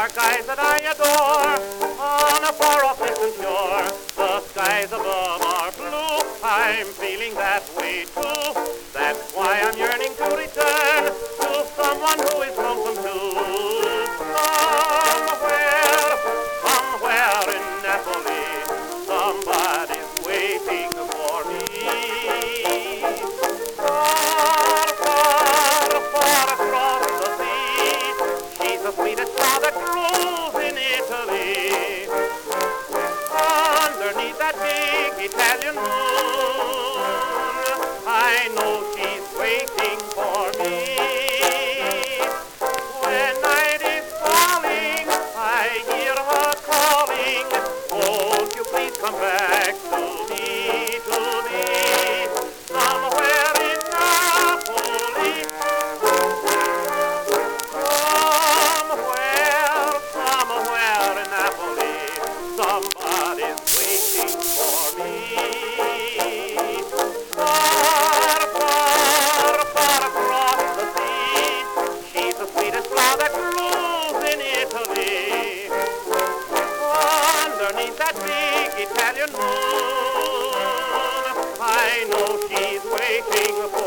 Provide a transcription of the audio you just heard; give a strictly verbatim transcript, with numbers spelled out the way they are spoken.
dark eyes that I adore. On a far-off distant shore, the skies above are blue. I'm feeling that way too. That's why I'm yearning to return to someone who is lonesome too. Somewhere, somewhere in Napoli, somebody's waiting for me. Far, far, far across the sea, she's the sweetest flower that grows in Italy. Underneath that big Italian moon, I know she's waiting for me. When night is falling, I hear her calling, won't you please come back to me, to me, somewhere in Napoli. Somewhere, somewhere in Napoli, somebody's waiting for me. Far, far, far across the sea, she's the sweetest flower that grows in Italy. Underneath that big Italian moon, I know she's waiting for me.